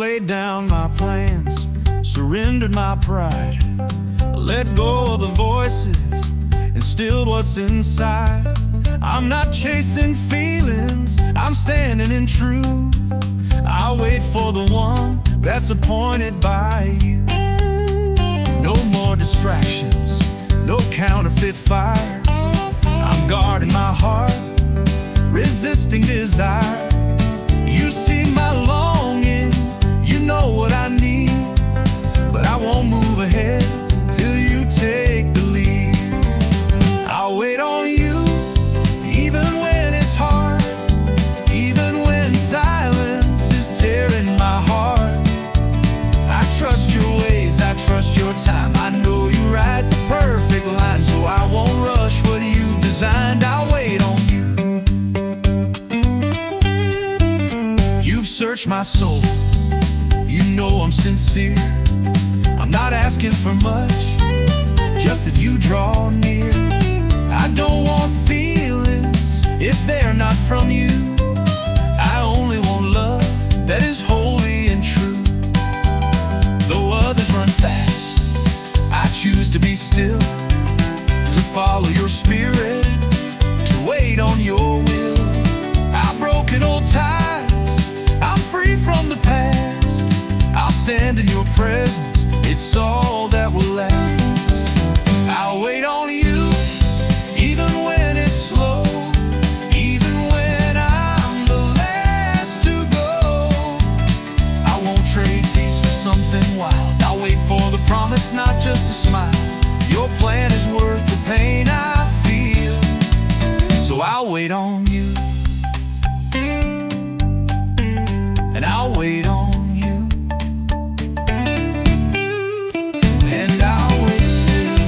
laid down my plans, surrendered my pride, let go of the voices and stilled what's inside. I'm not chasing feelings, I'm standing in truth. I'll wait for the one that's appointed by you. No more distractions, no counterfeit fire. I'm guarding my heart, resisting desire. You see my longing, you know what I need, but I won't move ahead till you take the lead. I'll wait on you, even when it's hard, even when silence is tearing my heart. I trust your ways, I trust your time. I know you write the perfect line, so I won't rush what you've designed. I'll wait on you. You've searched my soul, you know I'm sincere. I'm not asking for much, just that you draw near. I don't want feelings if they're not from you. I only want love that is holy and true. Though others run fast, I choose to be still, to follow your spirit, to wait on your will. I've broken old ties, I'm free from the past. I'll stand in your presence, it's all that will last. I'll wait on you, even when it's slow, even when I'm the last to go. I won't trade peace for something wild. I'll wait for the promise, not just a smile. Your plan is worth the pain I feel, so I'll wait on you, and I'll wait on you, and I'll wait still.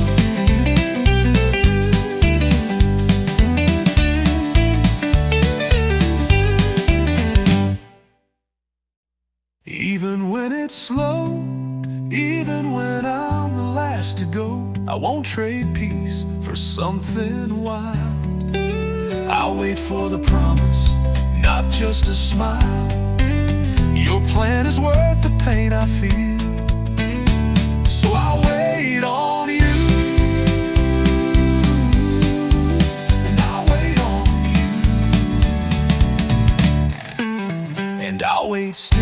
Even when it's slow, even when I'm the last to go, I won't trade peace for something wild. I'll wait for the promise, not just a smile. Your plan is worth the pain I feel, so I'll wait on you, and I'll wait on you, and I'll wait still.